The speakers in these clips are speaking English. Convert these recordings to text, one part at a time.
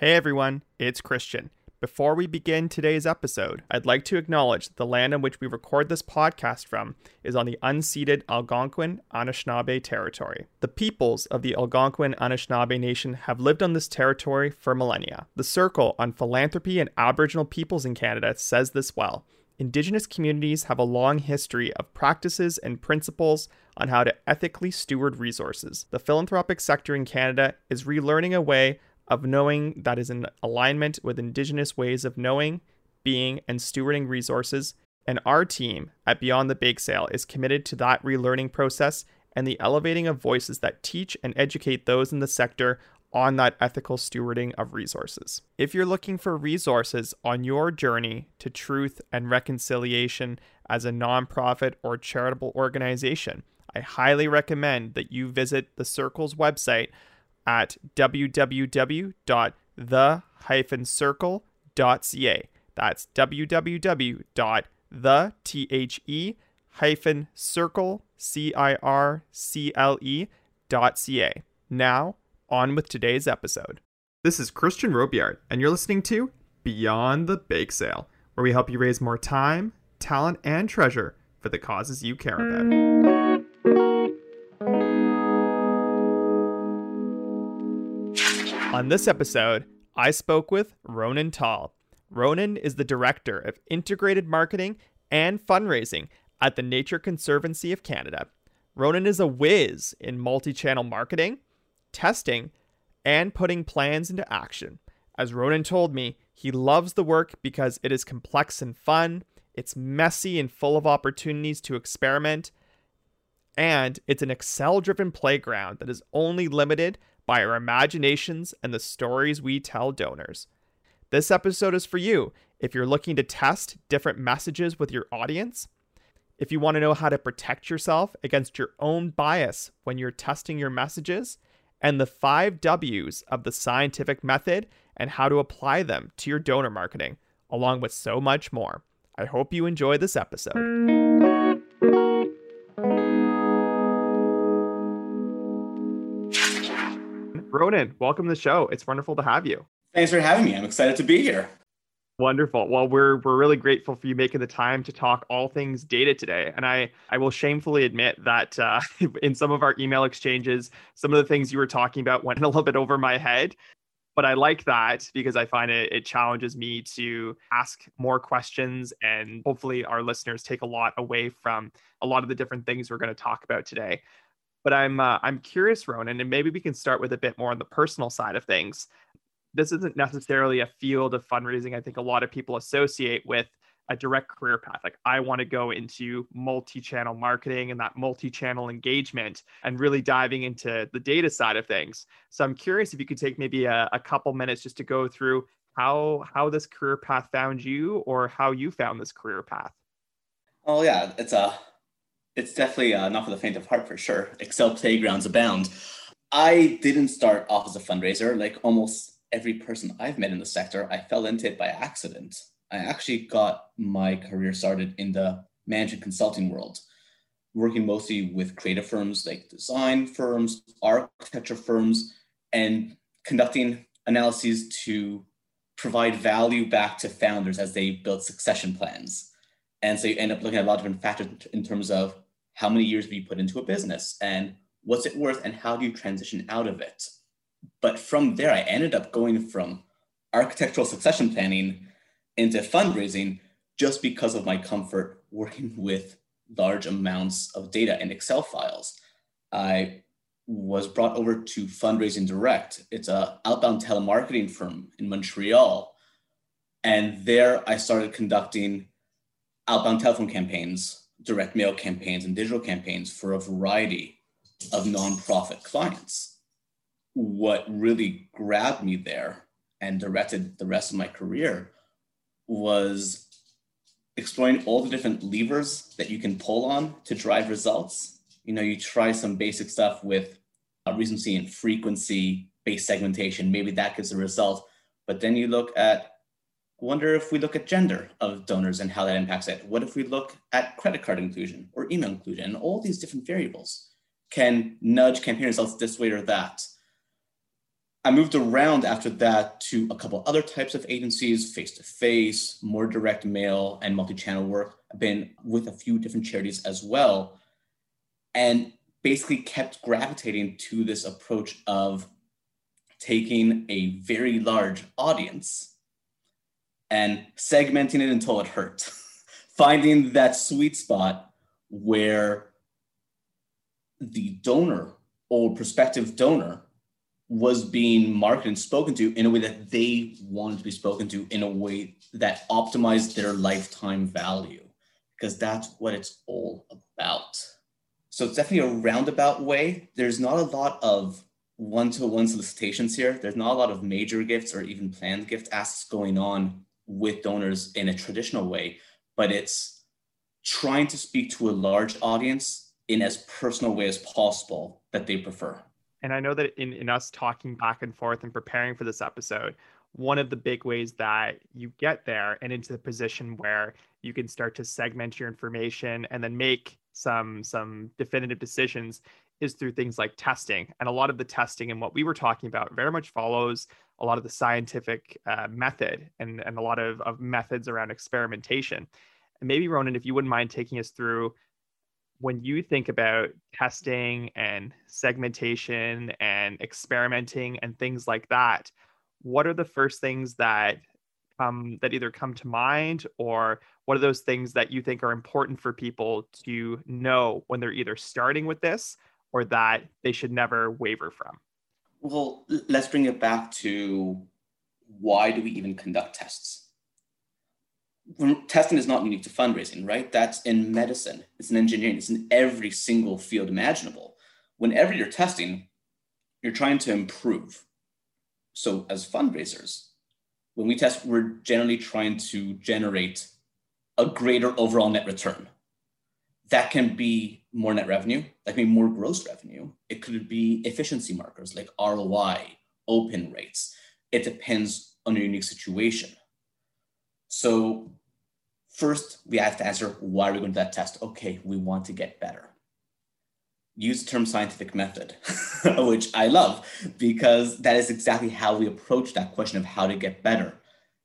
Hey everyone, it's Christian. Before we begin today's episode, I'd like to acknowledge that the land on which we record this podcast from is on the unceded Algonquin Anishinaabe territory. The peoples of the Algonquin Anishinaabe Nation have lived on this territory for millennia. The Circle on Philanthropy and Aboriginal Peoples in Canada says this well. Indigenous communities have a long history of practices and principles on how to ethically steward resources. The philanthropic sector in Canada is relearning a way of knowing that is in alignment with Indigenous ways of knowing, being, and stewarding resources, and our team at Beyond the Bake Sale is committed to that relearning process and the elevating of voices that teach and educate those in the sector on that ethical stewarding of resources. If you're looking for resources on your journey to truth and reconciliation as a nonprofit or charitable organization, I highly recommend that you visit the Circle's website at www.the-circle.ca. That's www.the-circle.ca. Now, on with today's episode. This is Christian Robillard, and you're listening to Beyond the Bake Sale, where we help you raise more time, talent, and treasure for the causes you care about. On this episode, I spoke with Ronan Tall. Ronan is the Director of Integrated Marketing and Fundraising at the Nature Conservancy of Canada. Ronan is a whiz in multi-channel marketing, testing, and putting plans into action. As Ronan told me, he loves the work because it is complex and fun, it's messy and full of opportunities to experiment, and it's an Excel-driven playground that is only limited by our imaginations and the stories we tell donors. This episode is for you if you're looking to test different messages with your audience, if you want to know how to protect yourself against your own bias when you're testing your messages, and the 5 W's of the scientific method and how to apply them to your donor marketing, along with so much more. I hope you enjoy this episode. Ronan, welcome to the show. It's wonderful to have you. Thanks for having me. I'm excited to be here. Wonderful. Well, we're really grateful for you making the time to talk all things data today. And I will shamefully admit that in some of our email exchanges, some of the things you were talking about went a little bit over my head. But I like that because I find it challenges me to ask more questions, and hopefully our listeners take a lot away from a lot of the different things we're going to talk about today. But I'm curious, Ronan, and maybe we can start with a bit more on the personal side of things. This isn't necessarily a field of fundraising I think a lot of people associate with a direct career path. Like, I want to go into multi-channel marketing and that multi-channel engagement and really diving into the data side of things. So I'm curious if you could take maybe a couple minutes just to go through how this career path found you, or how you found this career path. Oh yeah, it's definitely not for the faint of heart, for sure. Excel playgrounds abound. I didn't start off as a fundraiser. Like almost every person I've met in the sector, I fell into it by accident. I actually got my career started in the management consulting world, working mostly with creative firms like design firms, architecture firms, and conducting analyses to provide value back to founders as they build succession plans. And so you end up looking at a lot of different factors in terms of how many years have you put into a business and what's it worth and how do you transition out of it? But from there, I ended up going from architectural succession planning into fundraising just because of my comfort working with large amounts of data in Excel files. I was brought over to Fundraising Direct. It's an outbound telemarketing firm in Montreal. And there I started conducting outbound telephone campaigns, direct mail campaigns, and digital campaigns for a variety of nonprofit clients. What really grabbed me there and directed the rest of my career was exploring all the different levers that you can pull on to drive results. You know, you try some basic stuff with recency and frequency-based segmentation. Maybe that gives a result. But then you wonder if we look at gender of donors and how that impacts it. What if we look at credit card inclusion or email inclusion? And all these different variables can nudge campaign results this way or that. I moved around after that to a couple other types of agencies, face-to-face, more direct mail, and multi-channel work. I've been with a few different charities as well, and basically kept gravitating to this approach of taking a very large audience and segmenting it until it hurt. Finding that sweet spot where the donor or prospective donor was being marketed and spoken to in a way that they wanted to be spoken to, in a way that optimized their lifetime value, because that's what it's all about. So it's definitely a roundabout way. There's not a lot of one-to-one solicitations here. There's not a lot of major gifts or even planned gift asks going on with donors in a traditional way, but it's trying to speak to a large audience in as personal way as possible that they prefer. And I know that in us talking back and forth and preparing for this episode, one of the big ways that you get there and into the position where you can start to segment your information and then make some definitive decisions is through things like testing. And a lot of the testing and what we were talking about very much follows a lot of the scientific method and a lot of methods around experimentation. And maybe, Ronan, if you wouldn't mind taking us through, when you think about testing and segmentation and experimenting and things like that, what are the first things that either come to mind, or what are those things that you think are important for people to know when they're either starting with this or that they should never waver from? Well, let's bring it back to, why do we even conduct tests? Testing is not unique to fundraising, right? That's in medicine, it's in engineering, it's in every single field imaginable. Whenever you're testing, you're trying to improve. So as fundraisers, when we test, we're generally trying to generate a greater overall net return. That can be more net revenue, that can be more gross revenue. It could be efficiency markers like ROI, open rates. It depends on your unique situation. So first, we have to answer, why are we going to that test? Okay, we want to get better. Use the term scientific method, which I love, because that is exactly how we approach that question of how to get better.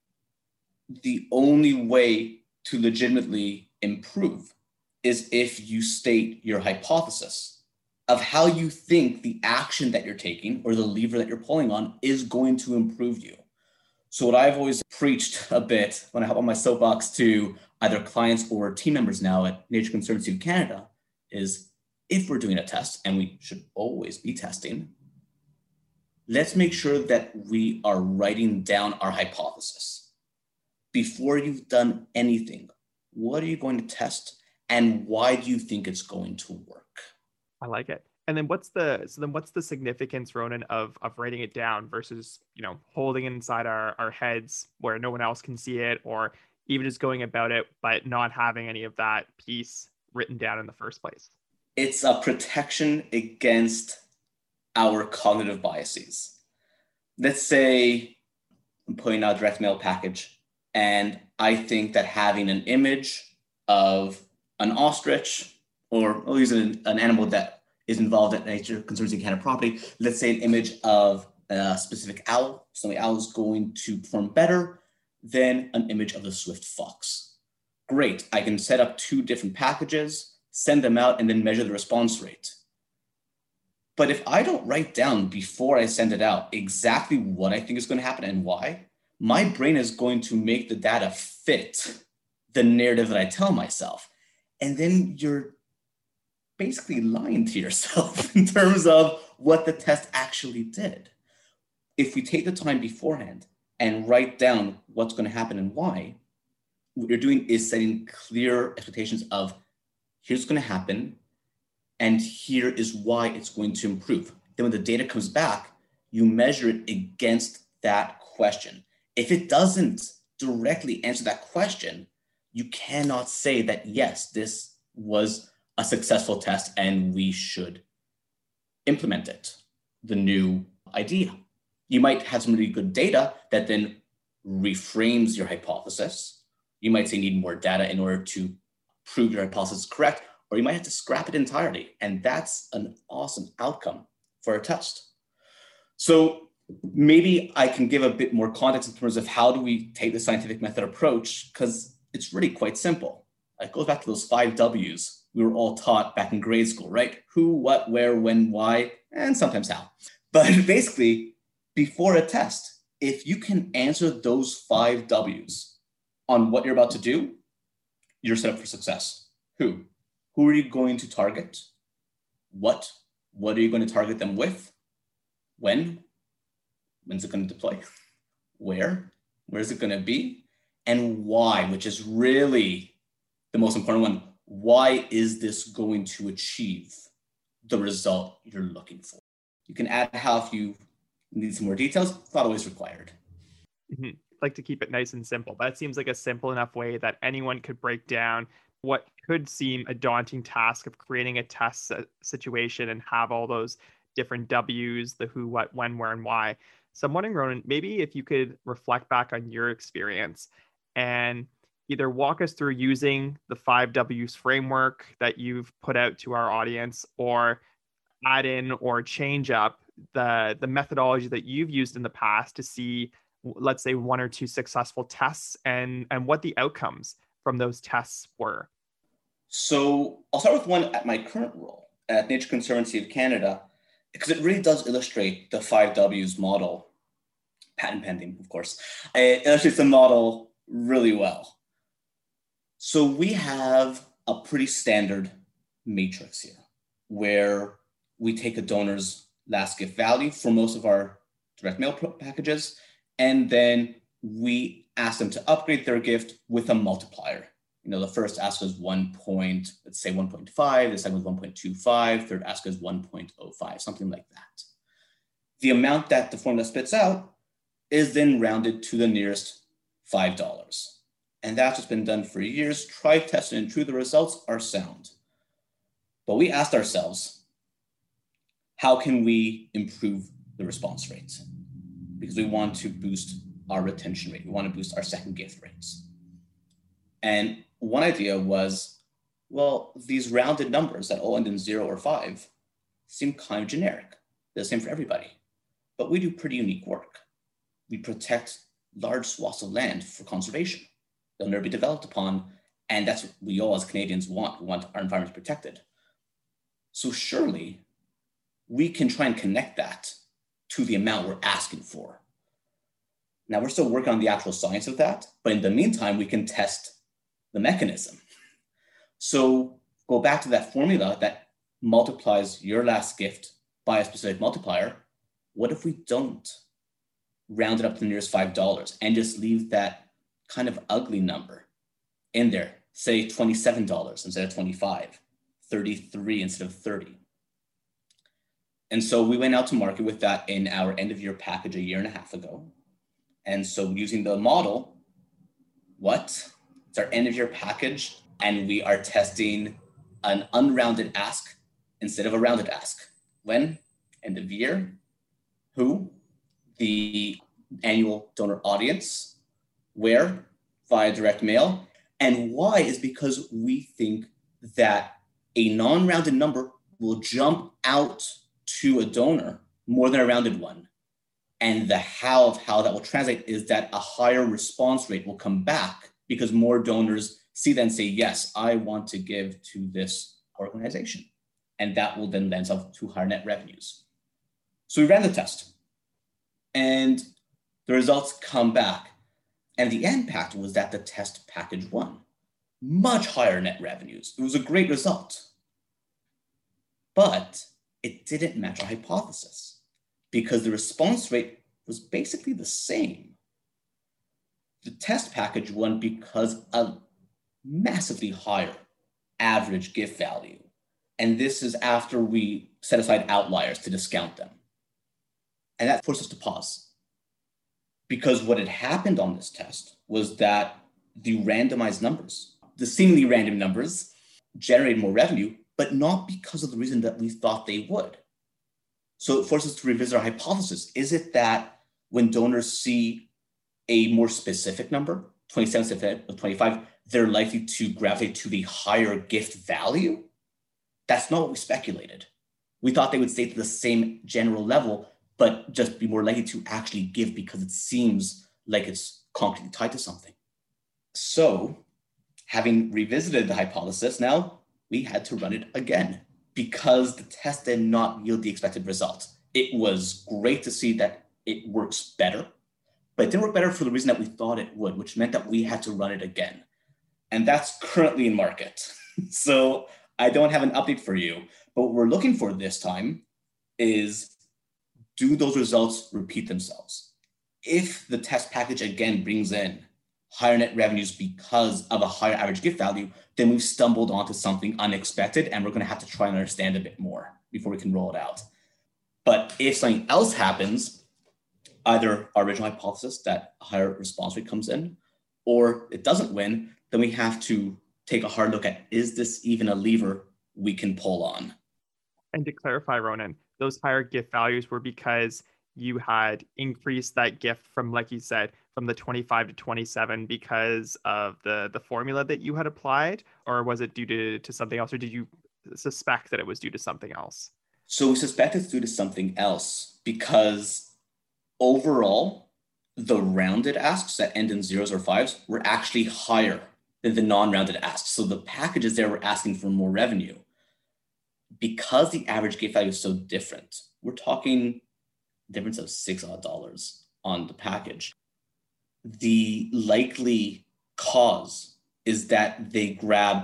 The only way to legitimately improve is if you state your hypothesis of how you think the action that you're taking or the lever that you're pulling on is going to improve you. So what I've always preached a bit when I hop on my soapbox to either clients or team members now at Nature Conservancy of Canada is, if we're doing a test, and we should always be testing, let's make sure that we are writing down our hypothesis. Before you've done anything, what are you going to test, and why do you think it's going to work? I like it. And then what's the significance, Ronan, of writing it down versus, holding it inside our heads where no one else can see it, or even just going about it but not having any of that piece written down in the first place? It's a protection against our cognitive biases. Let's say I'm putting out a direct mail package, and I think that having an image of an ostrich, or I'll use an animal that is involved at Nature Conservancy Canada property, let's say an image of a specific owl. So the owl is going to perform better than an image of the swift fox. Great, I can set up 2 different packages, send them out, and then measure the response rate. But if I don't write down before I send it out exactly what I think is going to happen and why, my brain is going to make the data fit the narrative that I tell myself. And then you're basically lying to yourself in terms of what the test actually did. If we take the time beforehand and write down what's going to happen and why, what you're doing is setting clear expectations of, here's what's going to happen, and here is why it's going to improve. Then when the data comes back, you measure it against that question. If it doesn't directly answer that question, you cannot say that, yes, this was a successful test and we should implement it, the new idea. You might have some really good data that then reframes your hypothesis. You might say you need more data in order to prove your hypothesis is correct, or you might have to scrap it entirely. And that's an awesome outcome for a test. So Maybe I can give a bit more context in terms of how do we take the scientific method approach, because it's really quite simple. It goes back to those 5 W's we were all taught back in grade school, right? Who, what, where, when, why, and sometimes how. But basically, before a test, if you can answer those 5 W's on what you're about to do, you're set up for success. Who? Who are you going to target? What? What are you going to target them with? When? When's it going to deploy? Where? Where's it going to be? And why, which is really the most important one. Why is this going to achieve the result you're looking for? You can add how if you need some more details, not always required. Mm-hmm. Like to keep it nice and simple. That seems like a simple enough way that anyone could break down what could seem a daunting task of creating a test situation and have all those different W's, the who, what, when, where, and why. So I'm wondering, Ronan, maybe if you could reflect back on your experience and either walk us through using the 5 W's framework that you've put out to our audience, or add in or change up the methodology that you've used in the past to see, let's say, 1 or 2 successful tests and what the outcomes from those tests were. So I'll start with one at my current role at Nature Conservancy of Canada, because it really does illustrate the 5 W's model, patent pending, of course. It illustrates the model really well. So we have a pretty standard matrix here where we take a donor's last gift value for most of our direct mail packages, and then we ask them to upgrade their gift with a multiplier. The first ask is 1.5, the second was 1.25, third ask is 1.05, something like that. The amount that the formula spits out is then rounded to the nearest $5. And that's what's been done for years. Try, test, and true. The results are sound. But we asked ourselves, how can we improve the response rates? Because we want to boost our retention rate. We want to boost our second gift rates. And one idea was, well, these rounded numbers that all end in 0 or 5 seem kind of generic. They're the same for everybody. But we do pretty unique work. We protect large swaths of land for conservation. They'll never be developed upon. And that's what we all as Canadians want. We want our environment protected. So surely we can try and connect that to the amount we're asking for. Now, we're still working on the actual science of that, but in the meantime, we can test the mechanism. So go back to that formula that multiplies your last gift by a specific multiplier. What if we don't round it up to the nearest $5 and just leave that kind of ugly number in there, say $27 instead of 25, 33 instead of 30. And so we went out to market with that in our end of year package a year and a half ago. And so using the model, it's our end of year package, and we are testing an unrounded ask instead of a rounded ask. When? End of year. Who? The annual donor audience. Where? Via direct mail. And why is because we think that a non-rounded number will jump out to a donor more than a rounded one. And the how of how that will translate is that a higher response rate will come back because more donors see that and say, yes, I want to give to this organization. And that will then lend itself to higher net revenues. So we ran the test and the results come back. And the impact was that the test package won. Much higher net revenues. It was a great result. But it didn't match our hypothesis because the response rate was basically the same. The test package won because a massively higher average gift value. And this is after we set aside outliers to discount them. And that forced us to pause. Because what had happened on this test was that the randomized numbers, the seemingly random numbers, generated more revenue, but not because of the reason that we thought they would. So it forced us to revisit our hypothesis. Is it that when donors see a more specific number, 27 instead of 25, they're likely to gravitate to the higher gift value? That's not what we speculated. We thought they would stay to the same general level, but just be more likely to actually give because it seems like it's concretely tied to something. So, having revisited the hypothesis, now we had to run it again because the test did not yield the expected result. It was great to see that it works better, but it didn't work better for the reason that we thought it would, which meant that we had to run it again. And that's currently in market. So I don't have an update for you, but what we're looking for this time is, do those results repeat themselves? If the test package again brings in higher net revenues because of a higher average gift value, then we've stumbled onto something unexpected and we're going to have to try and understand a bit more before we can roll it out. But if something else happens, either our original hypothesis that a higher response rate comes in, or it doesn't win, then we have to take a hard look at, is this even a lever we can pull on? And to clarify, Ronan, those higher gift values were because you had increased that gift from, like you said, from the 25 to 27 because of the formula that you had applied, or was it due to something else, or did you suspect that it was due to something else? So we suspect it's due to something else because overall, the rounded asks that end in zeros or fives were actually higher than the non-rounded asks. So the packages there were asking for more revenue. Because the average gift value is so different, we're talking difference of $6 odd on the package. The likely cause is that they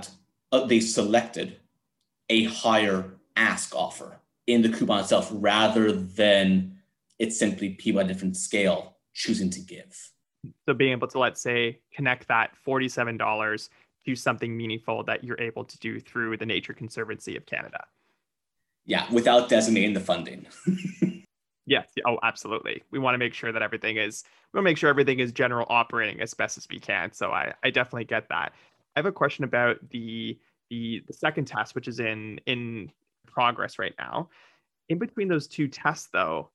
selected a higher ask offer in the coupon itself rather than it's simply people at a different scale choosing to give. So being able to, let's say, connect that $47 to something meaningful that you're able to do through the Nature Conservancy of Canada. Yeah, without designating the funding. Yes. Oh, absolutely. We want to make sure that everything is general operating as best as we can. So I definitely get that. I have a question about the second test, which is in progress right now. In between those two tests, though,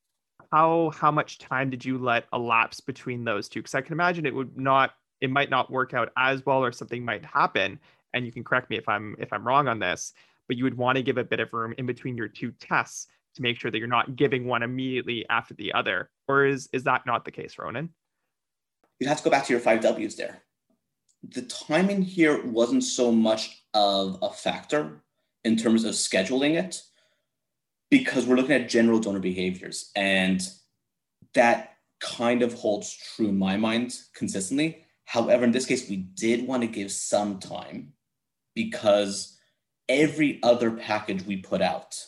how much time did you let elapse between those two? Because I can imagine it might not work out as well, or something might happen. And you can correct me if I'm wrong on this, but you would want to give a bit of room in between your two tests to make sure that you're not giving one immediately after the other. Or is that not the case, Ronan? You'd have to go back to your 5Ws there. The timing here wasn't so much of a factor in terms of scheduling it, because we're looking at general donor behaviors. And that kind of holds true in my mind consistently. However, in this case, we did want to give some time because every other package we put out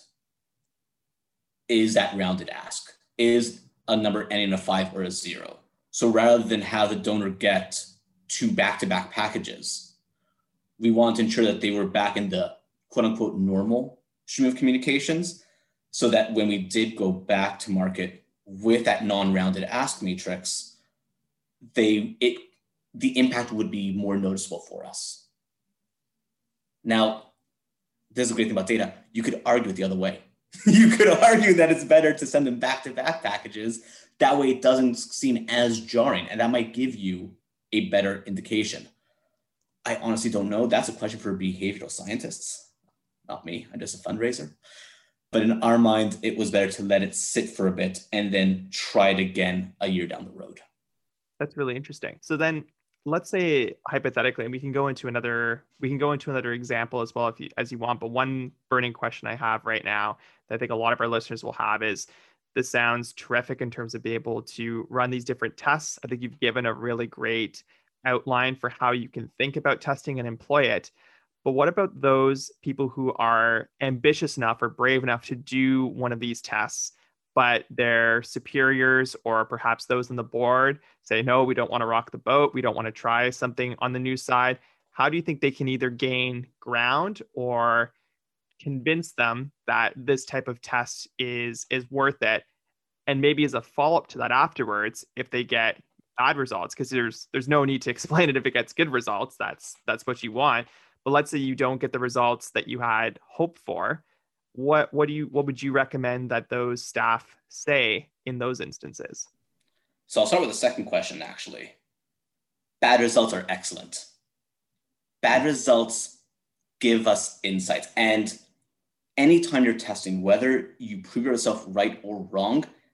is that rounded ask, is a number ending in a 5 or a 0. So rather than have the donor get two back-to-back packages, we want to ensure that they were back in the quote-unquote normal stream of communications, so that when we did go back to market with that non-rounded ask matrix, the impact would be more noticeable for us. Now, this is a great thing about data. You could argue it the other way. You could argue that it's better to send them back-to-back packages. That way it doesn't seem as jarring, and that might give you a better indication. I honestly don't know. That's a question for behavioral scientists, not me. I'm just a fundraiser. But in our mind, it was better to let it sit for a bit and then try it again a year down the road. That's really interesting. So then let's say hypothetically, and we can go into another example as well as you want, but one burning question I have right now that I think a lot of our listeners will have is, this sounds terrific in terms of being able to run these different tests. I think you've given a really great outline for how you can think about testing and employ it. But what about those people who are ambitious enough or brave enough to do one of these tests, but their superiors or perhaps those on the board say, no, we don't want to rock the boat. We don't want to try something on the new side. How do you think they can either gain ground or convince them that this type of test is worth it? And maybe as a follow-up to that afterwards, if they get bad results, because there's no need to explain it if it gets good results, that's what you want. But let's say you don't get the results that you had hoped for. What would you recommend that those staff say in those instances? So I'll start with the second question, actually. Bad results are excellent. Bad results give us insights. And anytime you're testing, whether you prove yourself right or wrong,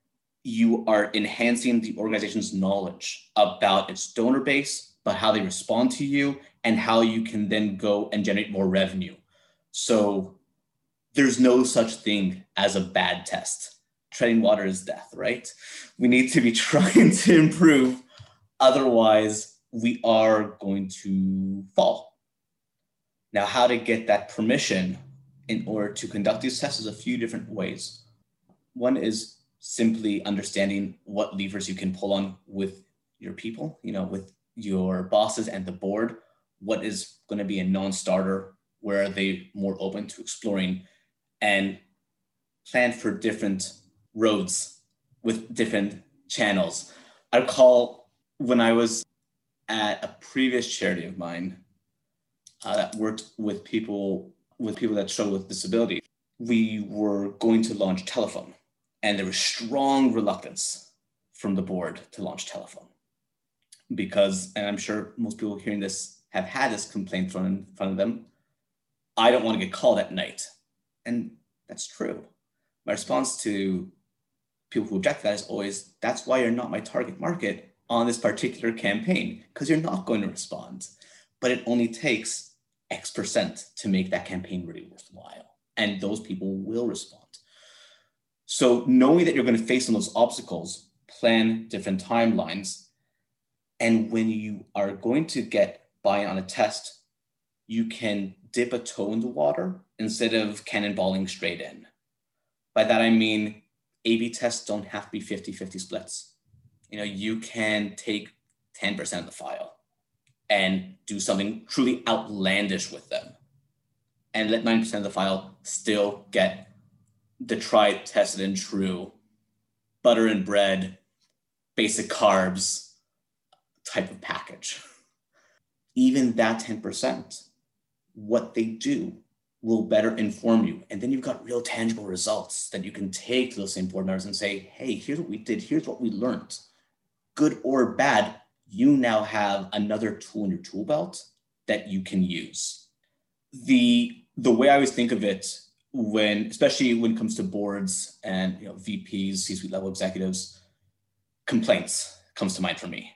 you are enhancing the organization's knowledge about its donor base, but how they respond to you and how you can then go and generate more revenue. So there's no such thing as a bad test. Treading water is death, right? We need to be trying to improve. Otherwise, we are going to fall. Now, how to get that permission in order to conduct these tests is a few different ways. One is simply understanding what levers you can pull on with your people, with your bosses and the board. What is going to be a non-starter? Where are they more open to exploring? And plan for different roads with different channels. I recall when I was at a previous charity of mine that worked with people that struggle with disability, we were going to launch telephone, and there was strong reluctance from the board to launch telephone because, and I'm sure most people hearing this have had this complaint thrown in front of them, I don't want to get called at night. And that's true. My response to people who object to that is always, that's why you're not my target market on this particular campaign, because you're not going to respond. But it only takes X% to make that campaign really worthwhile. And those people will respond. So knowing that you're going to face some of those obstacles, plan different timelines. And when you are going to get buy-in on a test, you can dip a toe in the water instead of cannonballing straight in. By that, I mean, A/B tests don't have to be 50-50 splits. You can take 10% of the file and do something truly outlandish with them and let 9% of the file still get the tried, tested, and true butter and bread, basic carbs type of package. Even that 10%, what they do will better inform you. And then you've got real tangible results that you can take to those same board members and say, hey, here's what we did. Here's what we learned. Good or bad, you now have another tool in your tool belt that you can use. The way I always think of it especially when it comes to boards and VPs, C-suite level executives, complaints comes to mind for me.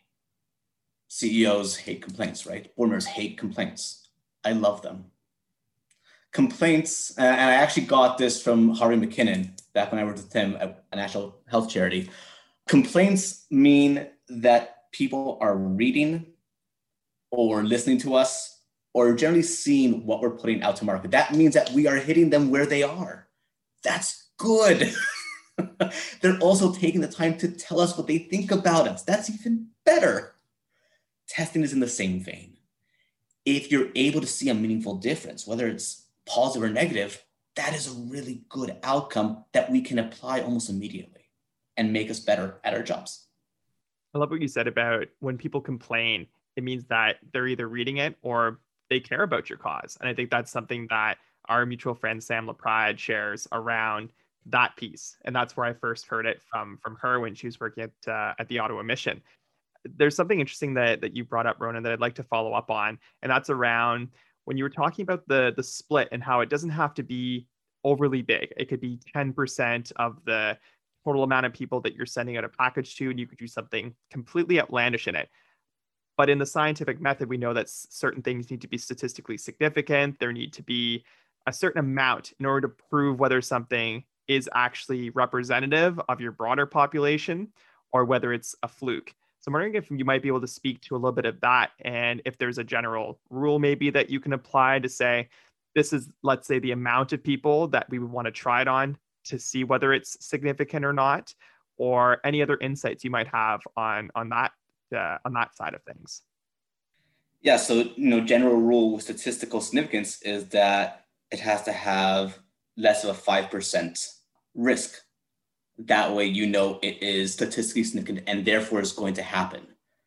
CEOs hate complaints, right? Board members hate complaints. I love them. Complaints, and I actually got this from Harvey McKinnon back when I worked with him at a national health charity. Complaints mean that people are reading or listening to us or generally seeing what we're putting out to market. That means that we are hitting them where they are. That's good. They're also taking the time to tell us what they think about us. That's even better. Testing is in the same vein. If you're able to see a meaningful difference, whether it's positive or negative, that is a really good outcome that we can apply almost immediately and make us better at our jobs. I love what you said about when people complain, it means that they're either reading it or they care about your cause. And I think that's something that our mutual friend Sam LaPrade shares around that piece. And that's where I first heard it from her when she was working at the Ottawa Mission. There's something interesting that you brought up, Ronan, that I'd like to follow up on. And that's around when you were talking about the split and how it doesn't have to be overly big. It could be 10% of the total amount of people that you're sending out a package to, and you could do something completely outlandish in it. But in the scientific method, we know that certain things need to be statistically significant. There need to be a certain amount in order to prove whether something is actually representative of your broader population or whether it's a fluke. So I'm wondering if you might be able to speak to a little bit of that, and if there's a general rule maybe that you can apply to say, this is, let's say, the amount of people that we would want to try it on to see whether it's significant or not, or any other insights you might have on that side of things. Yeah, so general rule with statistical significance is that it has to have less of a 5% risk. That way, it is statistically significant and therefore is going to happen.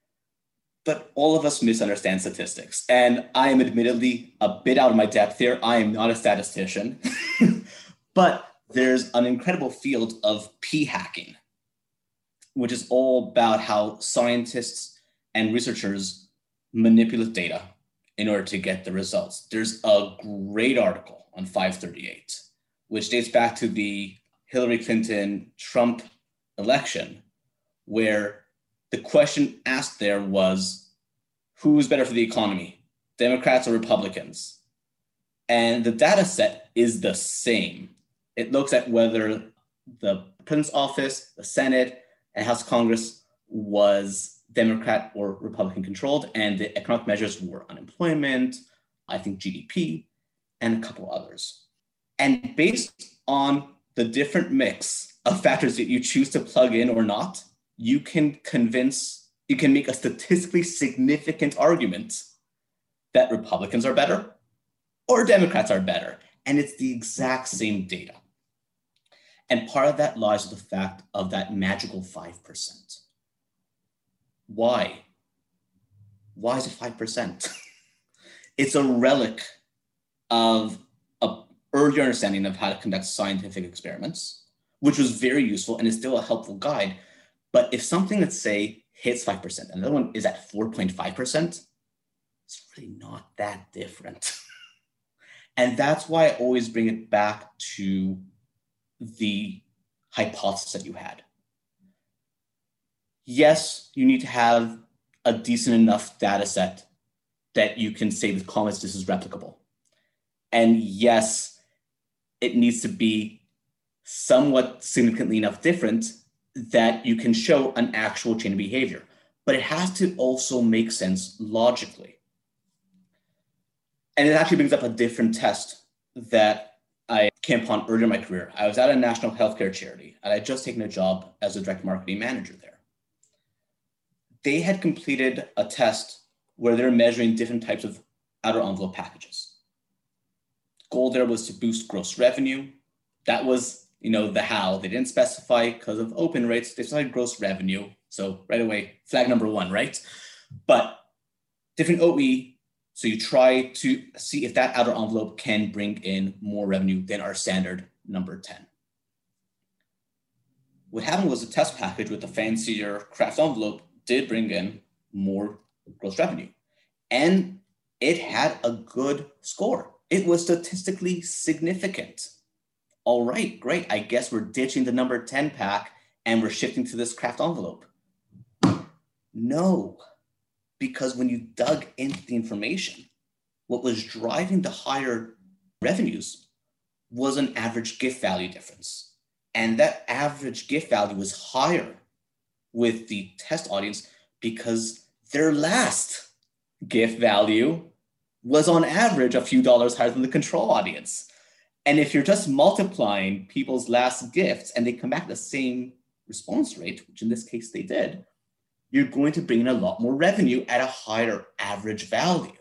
But all of us misunderstand statistics. And I am admittedly a bit out of my depth here. I am not a statistician. But there's an incredible field of p-hacking, which is all about how scientists and researchers manipulate data in order to get the results. There's a great article on 538, which dates back to the Hillary Clinton Trump election, where the question asked there was, who's better for the economy, Democrats or Republicans? And the data set is the same. It looks at whether the president's office, the Senate, and House of Congress was Democrat or Republican controlled, and the economic measures were unemployment, I think GDP, and a couple others. And based on the different mix of factors that you choose to plug in or not, you can make a statistically significant argument that Republicans are better or Democrats are better. And it's the exact same data. And part of that lies with the fact of that magical 5%. Why? Why is it 5%? It's a relic of an earlier understanding of how to conduct scientific experiments, which was very useful and is still a helpful guide. But if something, let's say, hits 5%, and another one is at 4.5%, it's really not that different. And that's why I always bring it back to the hypothesis that you had. Yes, you need to have a decent enough data set that you can say with confidence this is replicable. And yes, it needs to be somewhat significantly enough different that you can show an actual chain of behavior. But it has to also make sense logically. And it actually brings up a different test that I came upon earlier in my career. I was at a national healthcare charity, and I'd just taken a job as a direct marketing manager there. They had completed a test where they're measuring different types of outer envelope packages. Goal there was to boost gross revenue. That was, the how. They didn't specify because of open rates. They specified gross revenue. So right away, flag number one, right? But different OE. So you try to see if that outer envelope can bring in more revenue than our standard number 10. What happened was the test package with the fancier craft envelope did bring in more gross revenue. And it had a good score. It was statistically significant. All right, great. I guess we're ditching the number 10 pack and we're shifting to this craft envelope. No, because when you dug into the information, what was driving the higher revenues was an average gift value difference. And that average gift value was higher with the test audience because their last gift value was on average a few dollars higher than the control audience. And if you're just multiplying people's last gifts and they come back the same response rate, which in this case they did, you're going to bring in a lot more revenue at a higher average value.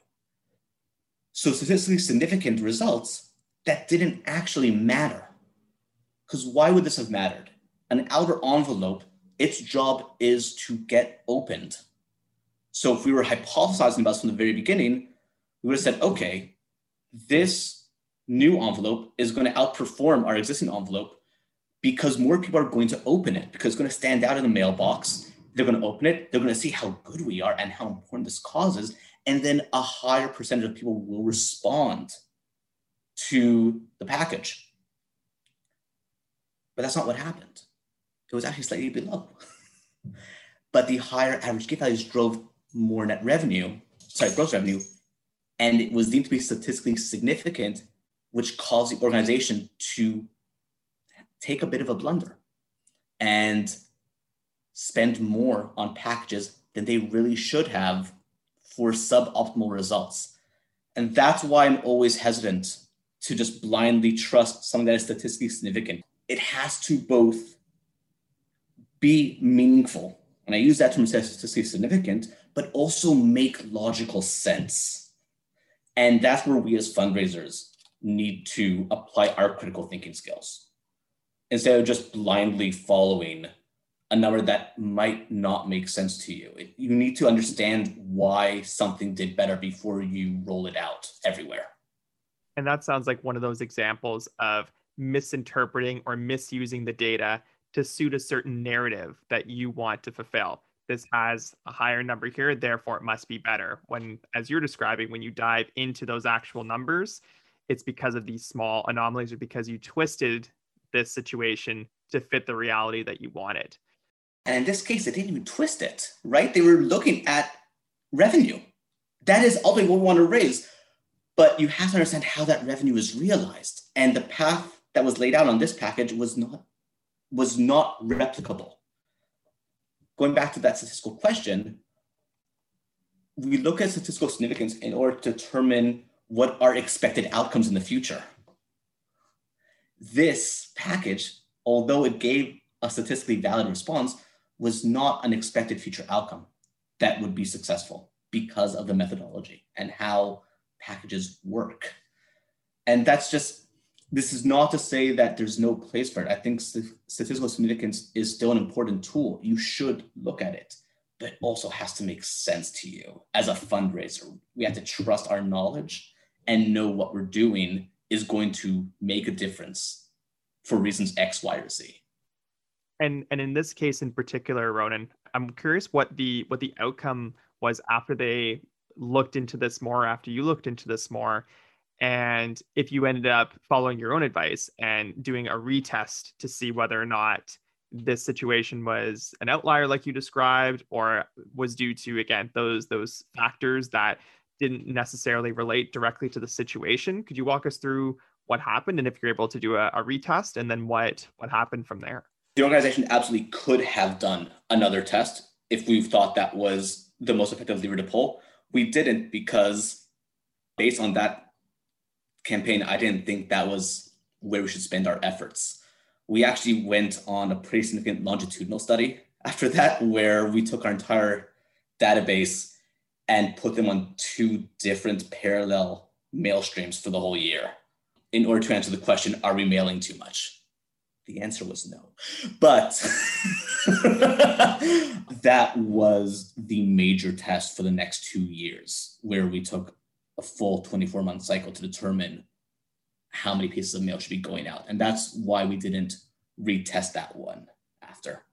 So statistically significant results that didn't actually matter. Because why would this have mattered? An outer envelope, its job is to get opened. So if we were hypothesizing about this from the very beginning, we would have said, okay, this new envelope is going to outperform our existing envelope because more people are going to open it, because it's going to stand out in the mailbox. They're going to open it. They're going to see how good we are and how important this cause is. And then a higher percentage of people will respond to the package. But that's not what happened. It was actually slightly below. But the higher average gift values drove more gross revenue, and it was deemed to be statistically significant, which caused the organization to take a bit of a blunder and spend more on packages than they really should have for suboptimal results. And that's why I'm always hesitant to just blindly trust something that is statistically significant. It has to both be meaningful, and I use that term statistically significant, but also make logical sense. And that's where we as fundraisers need to apply our critical thinking skills instead of just blindly following a number that might not make sense to you. You need to understand why something did better before you roll it out everywhere. And that sounds like one of those examples of misinterpreting or misusing the data to suit a certain narrative that you want to fulfill. This has a higher number here, therefore it must be better. When, as you're describing, when you dive into those actual numbers, it's because of these small anomalies or because you twisted this situation to fit the reality that you wanted. And in this case, they didn't even twist it, right? They were looking at revenue. That is ultimately what we want to raise. But you have to understand how that revenue is realized. And the path that was laid out on this package was not replicable. Going back to that statistical question, we look at statistical significance in order to determine what are expected outcomes in the future. This package, although it gave a statistically valid response, was not an expected future outcome that would be successful because of the methodology and how packages work. And this is not to say that there's no place for it. I think statistical significance is still an important tool. You should look at it, but it also has to make sense to you. As a fundraiser, we have to trust our knowledge and know what we're doing is going to make a difference for reasons X, Y, or Z. And in this case in particular, Ronan, I'm curious what the outcome was after they looked into this more, after you looked into this more, and if you ended up following your own advice and doing a retest to see whether or not this situation was an outlier like you described, or was due to, again, those factors that didn't necessarily relate directly to the situation. Could you walk us through what happened, and if you're able to do a retest, and then what happened from there? The organization absolutely could have done another test if we thought that was the most effective lever to pull. We didn't, because based on that campaign, I didn't think that was where we should spend our efforts. We actually went on a pretty significant longitudinal study after that, where we took our entire database and put them on 2 different parallel mail streams for the whole year in order to answer the question, are we mailing too much? The answer was no. But that was the major test for the next 2 years, where we took a full 24-month cycle to determine how many pieces of mail should be going out. And that's why we didn't retest that one after.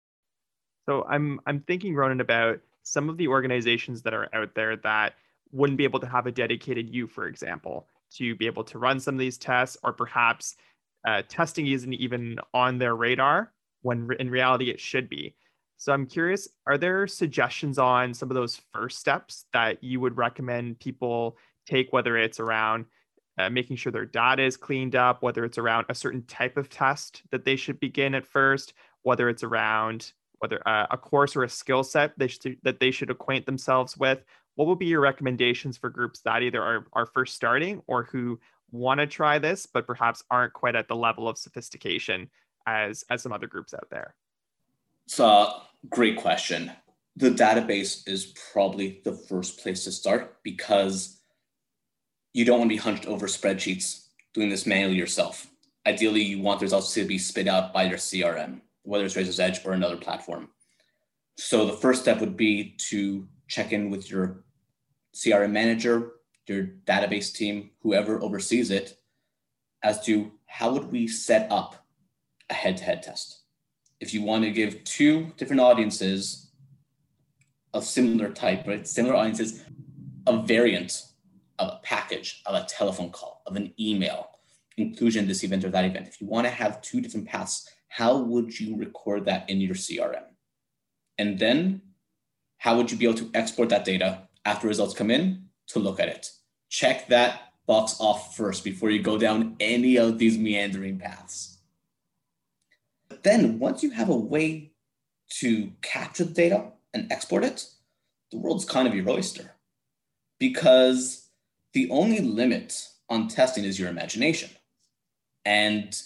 So I'm thinking, Ronan, about some of the organizations that are out there that wouldn't be able to have a dedicated you, for example, to be able to run some of these tests, or perhaps testing isn't even on their radar when in reality it should be. So I'm curious, are there suggestions on some of those first steps that you would recommend people take, whether it's around making sure their data is cleaned up, whether it's around a certain type of test that they should begin at first, whether it's around a course or a skill set that they should acquaint themselves with? What would be your recommendations for groups that either are first starting, or who want to try this but perhaps aren't quite at the level of sophistication as some other groups out there? It's a great question. The database is probably the first place to start, because you don't want to be hunched over spreadsheets doing this manually yourself. Ideally, you want the results to be spit out by your CRM, whether it's Razor's Edge or another platform. So the first step would be to check in with your CRM manager, your database team, whoever oversees it, as to how would we set up a head-to-head test. If you want to give 2 different audiences of similar type, right? Similar audiences, a variant of a package, of a telephone call, of an email, inclusion this event or that event. If you want to have 2 different paths, how would you record that in your CRM? And then how would you be able to export that data after results come in to look at it? Check that box off first before you go down any of these meandering paths. But then once you have a way to capture the data and export it, the world's kind of your oyster, because the only limit on testing is your imagination and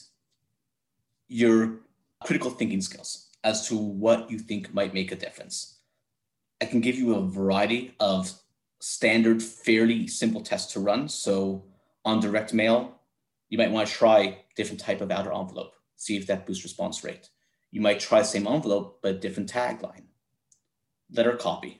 your critical thinking skills as to what you think might make a difference. I can give you a variety of standard, fairly simple tests to run. So on direct mail, you might want to try different type of outer envelope, see if that boosts response rate. You might try the same envelope, but different tagline. Letter copy.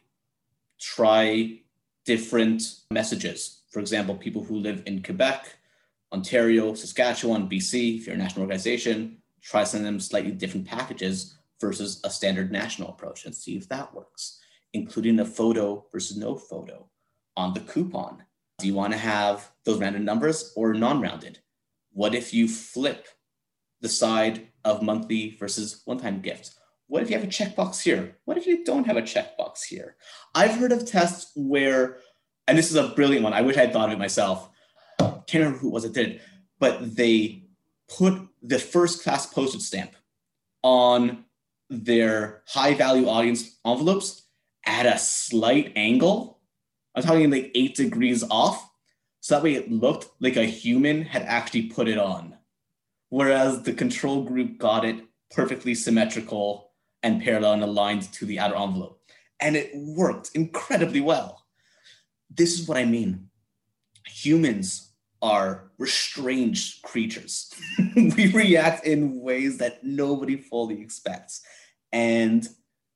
Try different messages. For example, people who live in Quebec, Ontario, Saskatchewan, BC, if you're a national organization, try sending them slightly different packages versus a standard national approach and see if that works, including a photo versus no photo on the coupon. Do you want to have those random numbers or non-rounded? What if you flip the side of monthly versus one-time gifts? What if you have a checkbox here? What if you don't have a checkbox here? I've heard of tests where, and this is a brilliant one, I wish I had thought of it myself. Can't remember who it was that did it, but they put the first class postage stamp on their high value audience envelopes at a slight angle. I'm talking like 8 degrees off. So that way it looked like a human had actually put it on. Whereas the control group got it perfectly symmetrical and parallel and aligned to the outer envelope. And it worked incredibly well. This is what I mean. Humans we're strange creatures. We react in ways that nobody fully expects. And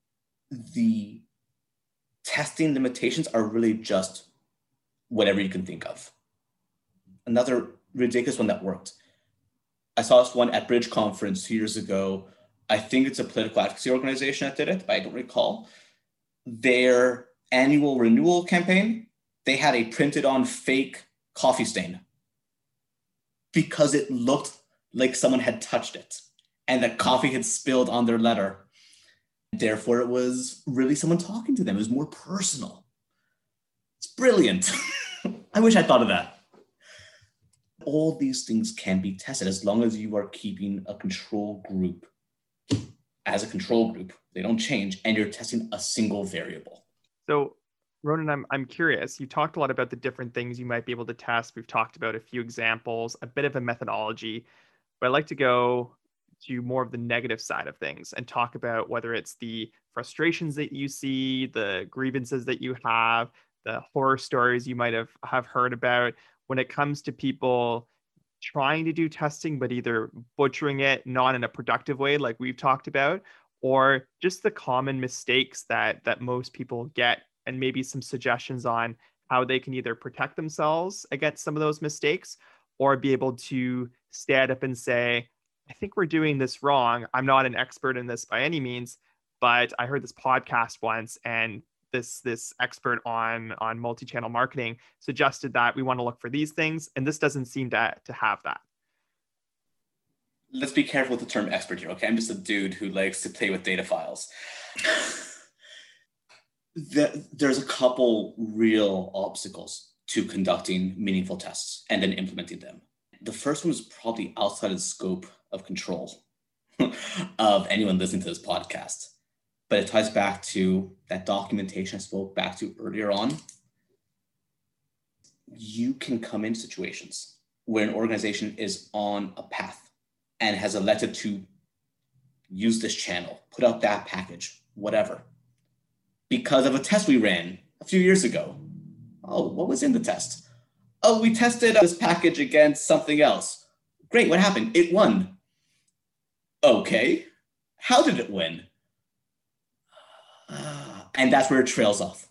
the testing limitations are really just whatever you can think of. Another ridiculous one that worked. I saw this one at Bridge Conference 2 years ago. I think it's a political advocacy organization that did it, but I don't recall. Their annual renewal campaign, they had a printed on fake coffee stain because it looked like someone had touched it and that coffee had spilled on their letter. Therefore, it was really someone talking to them. It was more personal. It's brilliant. I wish I thought of that. All these things can be tested as long as you are keeping a control group as a control group. They don't change, and you're testing a single variable. So, Ronan, I'm curious. You talked a lot about the different things you might be able to test. We've talked about a few examples, a bit of a methodology, but I'd like to go to more of the negative side of things and talk about whether it's the frustrations that you see, the grievances that you have, the horror stories you might have heard about when it comes to people trying to do testing, but either butchering it, not in a productive way, like we've talked about, or just the common mistakes that most people get, and maybe some suggestions on how they can either protect themselves against some of those mistakes or be able to stand up and say, I think we're doing this wrong. I'm not an expert in this by any means, but I heard this podcast once, and this expert on multi-channel marketing suggested that we want to look for these things, and this doesn't seem to have that. Let's be careful with the term expert here, okay? I'm just a dude who likes to play with data files. There's a couple real obstacles to conducting meaningful tests and then implementing them. The first one is probably outside of the scope of control of anyone listening to this podcast. But it ties back to that documentation I spoke back to earlier on. You can come into situations where an organization is on a path and has elected to use this channel, put out that package, whatever, because of a test we ran a few years ago. Oh, what was in the test? Oh, we tested this package against something else. Great, what happened? It won. Okay, how did it win? And that's where it trails off.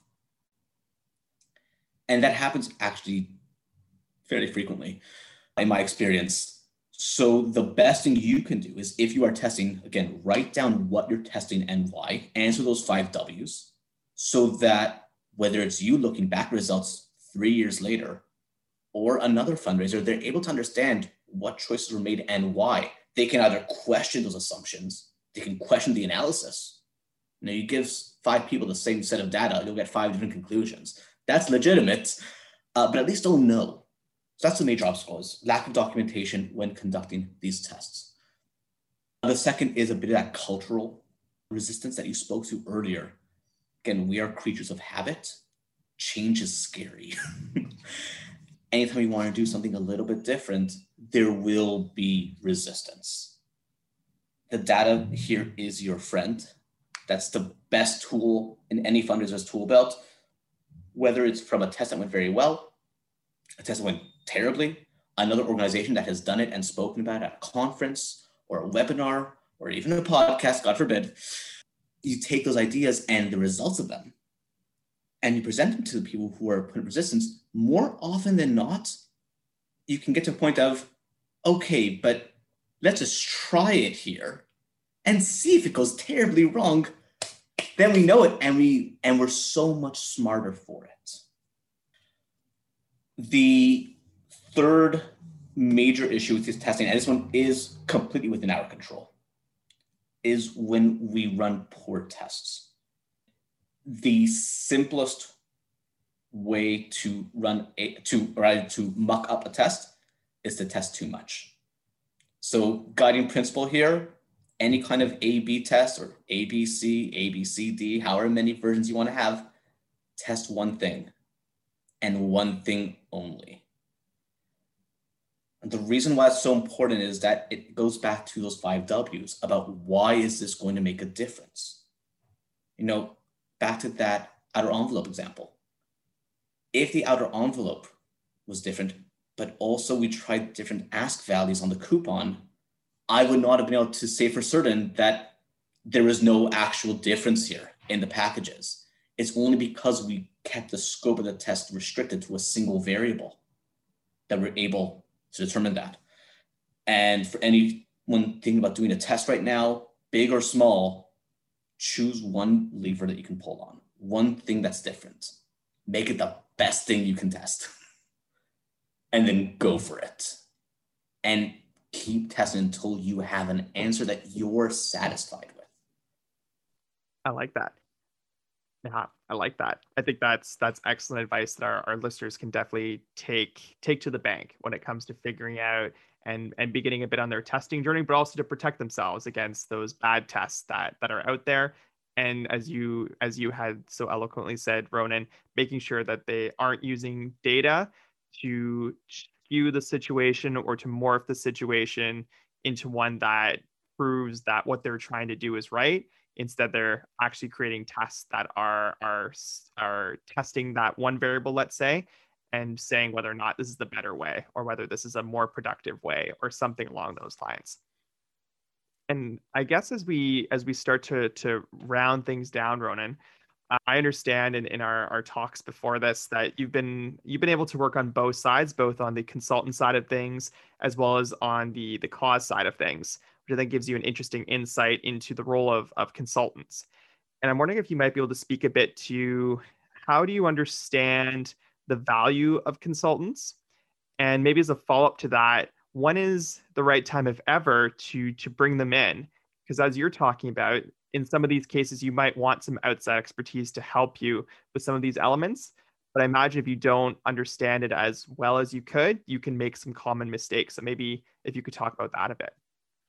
And that happens actually fairly frequently in my experience. So the best thing you can do is, if you are testing, again, write down what you're testing and why, answer those 5 W's, so that whether it's you looking back at results 3 years later or another fundraiser, they're able to understand what choices were made and why. They can either question those assumptions, they can question the analysis. You know, you give 5 people the same set of data, you'll get 5 different conclusions. That's legitimate, but at least they'll know. So that's the major obstacle, is lack of documentation when conducting these tests. The second is a bit of that cultural resistance that you spoke to earlier. Again, we are creatures of habit. Change is scary. Anytime you want to do something a little bit different, there will be resistance. The data here is your friend. That's the best tool in any fundraiser's tool belt, whether it's from a test that went very well, a test that went terribly, another organization that has done it and spoken about it at a conference or a webinar or even a podcast, God forbid. You take those ideas and the results of them, and you present them to the people who are putting resistance. More often than not, you can get to a point of, okay, but let's just try it here and see if it goes terribly wrong. Then we know it, and we're so much smarter for it. The third major issue with this testing, and this one is completely within our control, is when we run poor tests. The simplest way to to muck up a test is to test too much. So guiding principle here, any kind of A/B test or ABC, ABCD, however many versions you want to have, test one thing and one thing only. And the reason why it's so important is that it goes back to those 5 W's about why is this going to make a difference? Back to that outer envelope example. If the outer envelope was different, but also we tried different ask values on the coupon, I would not have been able to say for certain that there is no actual difference here in the packages. It's only because we kept the scope of the test restricted to a single variable that we're able to determine that. And for anyone thinking about doing a test right now, big or small, choose one lever that you can pull on, one thing that's different. Make it the best thing you can test. And then go for it. And keep testing until you have an answer that you're satisfied with. I like that. Yeah, I like that. I think that's excellent advice that our listeners can definitely take to the bank when it comes to figuring out and beginning a bit on their testing journey, but also to protect themselves against those bad tests that are out there. And as you had so eloquently said, Ronan, making sure that they aren't using data to skew the situation or to morph the situation into one that proves that what they're trying to do is right. Instead, they're actually creating tests that are testing that one variable, let's say, and saying whether or not this is the better way or whether this is a more productive way or something along those lines. And I guess as we start to round things down, Ronan, I understand in our talks before this that you've been able to work on both sides, both on the consultant side of things as well as on the cause side of things, which I think gives you an interesting insight into the role of consultants. And I'm wondering if you might be able to speak a bit to how do you understand the value of consultants? And maybe as a follow-up to that, when is the right time, if ever, to bring them in? Because as you're talking about, in some of these cases, you might want some outside expertise to help you with some of these elements. But I imagine if you don't understand it as well as you could, you can make some common mistakes. So maybe if you could talk about that a bit.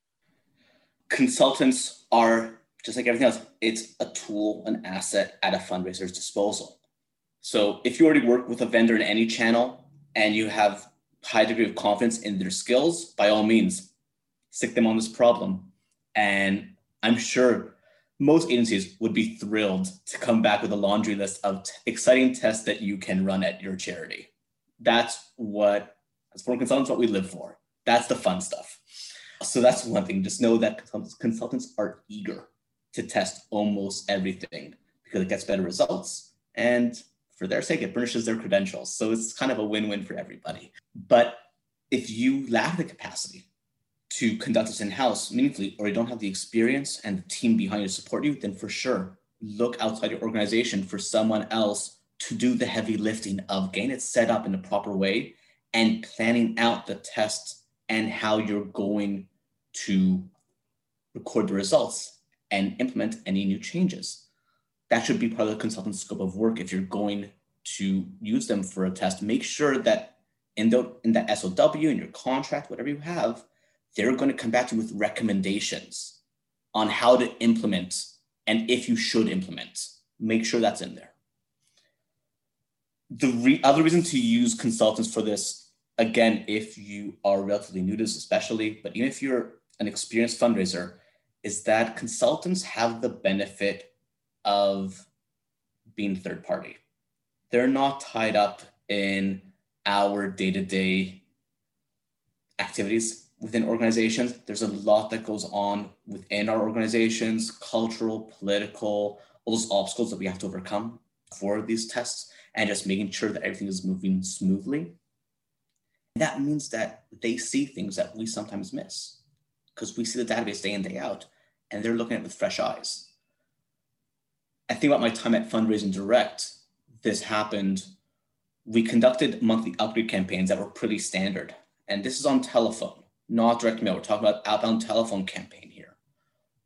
Consultants are, just like everything else, it's a tool, an asset at a fundraiser's disposal. So if you already work with a vendor in any channel and you have high degree of confidence in their skills, by all means, stick them on this problem. And I'm sure most agencies would be thrilled to come back with a laundry list of exciting tests that you can run at your charity. That's what, as for consultants, what we live for. That's the fun stuff. So that's one thing. Just know that consultants are eager to test almost everything because it gets better results. And for their sake, it burnishes their credentials. So it's kind of a win-win for everybody. But if you lack the capacity to conduct this in-house meaningfully, or you don't have the experience and the team behind you to support you, then for sure, look outside your organization for someone else to do the heavy lifting of getting it set up in the proper way and planning out the tests and how you're going to record the results and implement any new changes. That should be part of the consultant's scope of work. If you're going to use them for a test, make sure that in that SOW, in your contract, whatever you have, they're going to come back to you with recommendations on how to implement and if you should implement. Make sure that's in there. The other reason to use consultants for this, again, if you are relatively new to this especially, but even if you're an experienced fundraiser, is that consultants have the benefit of being third party. They're not tied up in our day-to-day activities within organizations. There's a lot that goes on within our organizations, cultural, political, all those obstacles that we have to overcome for these tests, and just making sure that everything is moving smoothly. That means that they see things that we sometimes miss because we see the database day in, day out, and they're looking at it with fresh eyes. I think about my time at Fundraising Direct, this happened. We conducted monthly upgrade campaigns that were pretty standard. And this is on telephone, not direct mail. We're talking about outbound telephone campaign here.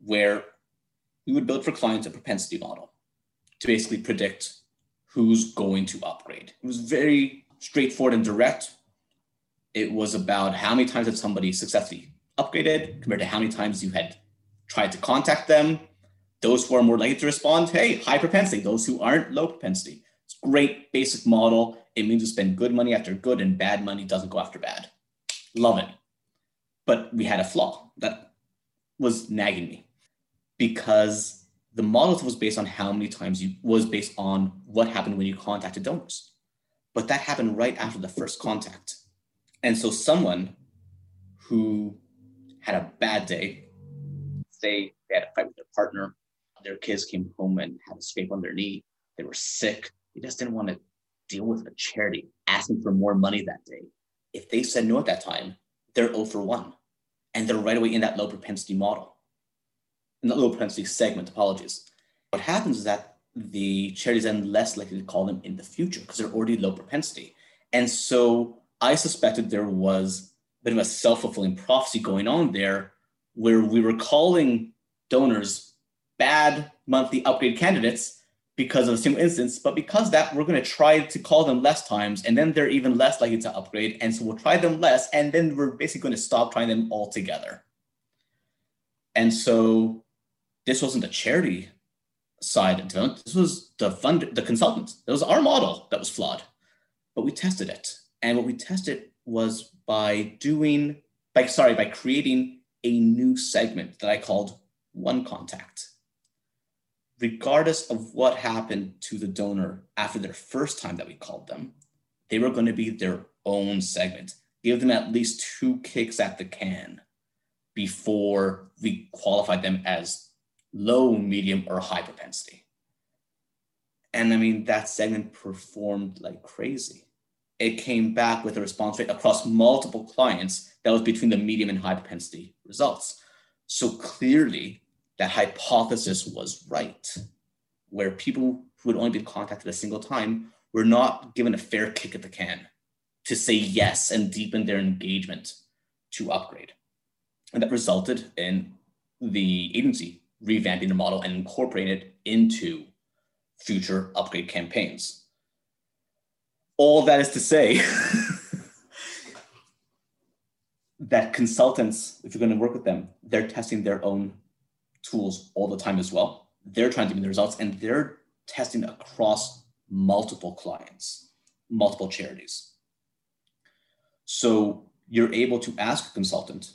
where we would build for clients a propensity model to basically predict who's going to upgrade. It was very straightforward and direct. It was about how many times had somebody successfully upgraded compared to how many times you had tried to contact them. Those who are more likely to respond, hey, high propensity. Those who aren't, low propensity. It's a great basic model. It means you spend good money after good and bad money doesn't go after bad. Love it. But we had a flaw that was nagging me because the model was based on how many times was based on what happened when you contacted donors. But that happened right after the first contact. And so someone who had a bad day, say they had a fight with their partner, their kids came home and had a scrape on their knee, they were sick, they just didn't want to deal with a charity asking for more money that day. If they said no at that time, they're 0 for 1. And they're right away in that low propensity model, in the low propensity segment, apologies. What happens is that the charities then less likely to call them in the future because they're already low propensity. And so I suspected there was a bit of a self-fulfilling prophecy going on there where we were calling donors bad monthly upgrade candidates because of a single instance, but because of that, we're going to try to call them less times, and then they're even less likely to upgrade. And so we'll try them less, and then we're basically going to stop trying them altogether. And so this wasn't the charity side of development. This was the consultant. It was our model that was flawed, but we tested it. And what we tested was by creating a new segment that I called One Contact. Regardless of what happened to the donor after their first time that we called them, they were going to be their own segment. Give them at least 2 kicks at the can before we qualified them as low, medium, or high propensity. And I mean, that segment performed like crazy. It came back with a response rate across multiple clients that was between the medium and high propensity results. So clearly, that hypothesis was right, where people who had only been contacted a single time were not given a fair kick at the can to say yes and deepen their engagement to upgrade. And that resulted in the agency revamping the model and incorporating it into future upgrade campaigns. All that is to say that consultants, if you're going to work with them, they're testing their own tools all the time as well. They're trying to get the results, and they're testing across multiple clients, multiple charities. So you're able to ask a consultant,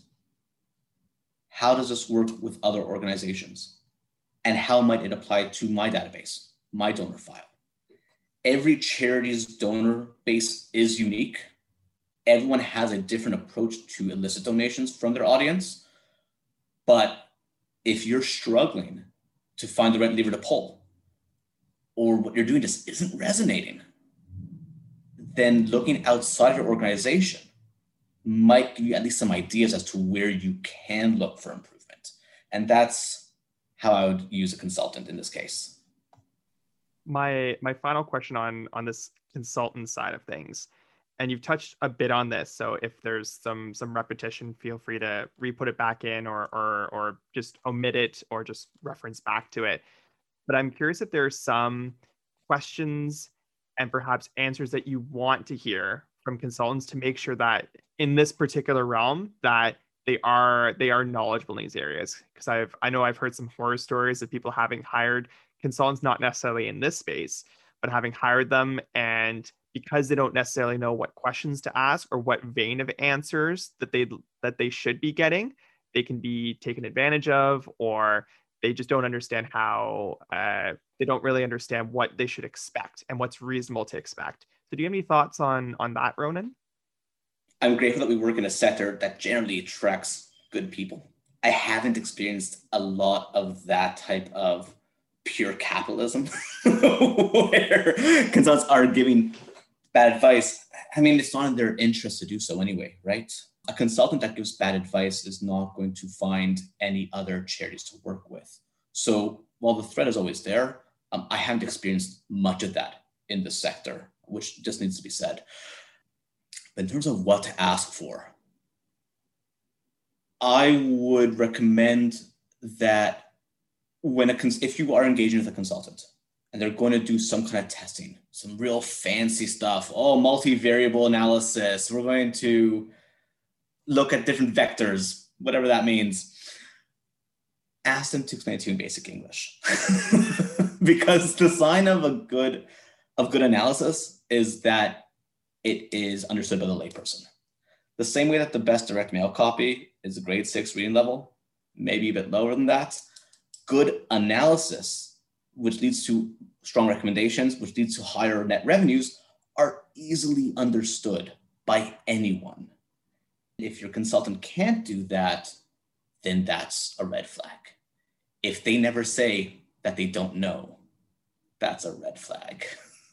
how does this work with other organizations? And how might it apply to my database, my donor file? Every charity's donor base is unique. Everyone has a different approach to elicit donations from their audience. But if you're struggling to find the right lever to pull, or what you're doing just isn't resonating, then looking outside your organization might give you at least some ideas as to where you can look for improvement. And that's how I would use a consultant in this case. My final question on this consultant side of things, and you've touched a bit on this, so if there's some repetition, feel free to re-put it back in or just omit it or just reference back to it. But I'm curious if there are some questions and perhaps answers that you want to hear from consultants to make sure that in this particular realm that they are knowledgeable in these areas. Because I know I've heard some horror stories of people having hired consultants, not necessarily in this space, but having hired them, and because they don't necessarily know what questions to ask or what vein of answers that they should be getting, they can be taken advantage of, or they just don't understand how they don't really understand what they should expect and what's reasonable to expect. So do you have any thoughts on that, Ronan? I'm grateful that we work in a sector that generally attracts good people. I haven't experienced a lot of that type of pure capitalism where consultants are giving bad advice. I mean, it's not in their interest to do so anyway, right? A consultant that gives bad advice is not going to find any other charities to work with. So while the threat is always there, I haven't experienced much of that in the sector, which just needs to be said. But in terms of what to ask for, I would recommend that if you are engaging with a consultant and they're going to do some kind of testing, some real fancy stuff, multivariable analysis, we're going to look at different vectors, whatever that means, ask them to explain it to you in basic English. Because the sign of good analysis is that it is understood by the layperson. The same way that the best direct mail copy is a grade 6 reading level, maybe a bit lower than that, good analysis, which leads to strong recommendations, which leads to higher net revenues, are easily understood by anyone. If your consultant can't do that, then that's a red flag. If they never say that they don't know, that's a red flag.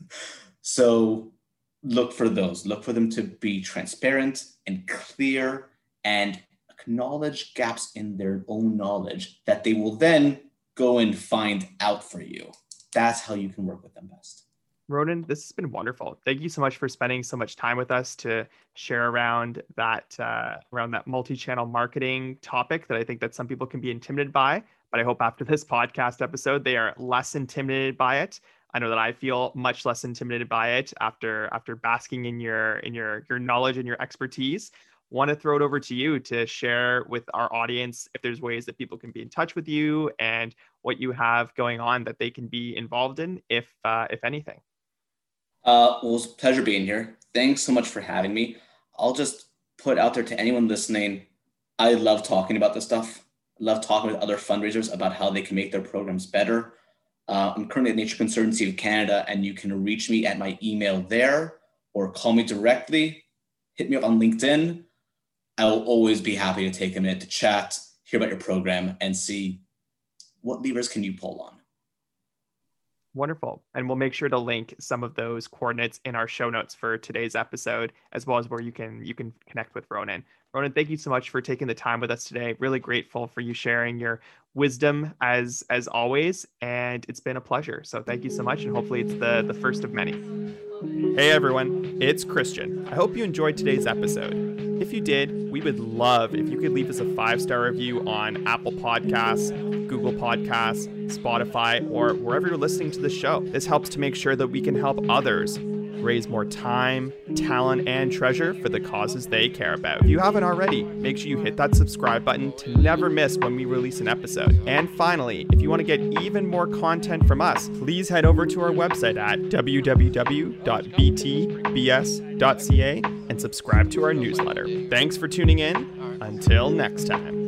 So look for those. Look for them to be transparent and clear and acknowledge gaps in their own knowledge that they will then go and find out for you. That's how you can work with them best. Ronan, this has been wonderful. Thank you so much for spending so much time with us to share around that multi-channel marketing topic that I think that some people can be intimidated by. But I hope after this podcast episode, they are less intimidated by it. I know that I feel much less intimidated by it after basking in your knowledge and your expertise. Want to throw it over to you to share with our audience if there's ways that people can be in touch with you and what you have going on that they can be involved in, if anything. Well, it was a pleasure being here. Thanks so much for having me. I'll just put out there to anyone listening, I love talking about this stuff. I love talking with other fundraisers about how they can make their programs better. I'm currently at Nature Conservancy of Canada, and you can reach me at my email there or call me directly. Hit me up on LinkedIn. I will always be happy to take a minute to chat, hear about your program, and see what levers can you pull on. Wonderful. And we'll make sure to link some of those coordinates in our show notes for today's episode, as well as where you can connect with Ronan. Ronan, thank you so much for taking the time with us today. Really grateful for you sharing your wisdom as always. And it's been a pleasure. So thank you so much. And hopefully it's the first of many. Hey everyone, it's Christian. I hope you enjoyed today's episode. If you did, we would love if you could leave us a 5-star review on Apple Podcasts, Google Podcasts, Spotify, or wherever you're listening to the show. This helps to make sure that we can help others raise more time, talent, and treasure for the causes they care about. If you haven't already, make sure you hit that subscribe button to never miss when we release an episode. And finally, if you want to get even more content from us, please head over to our website at www.btbs.ca and subscribe to our newsletter. Thanks for tuning in. Until next time.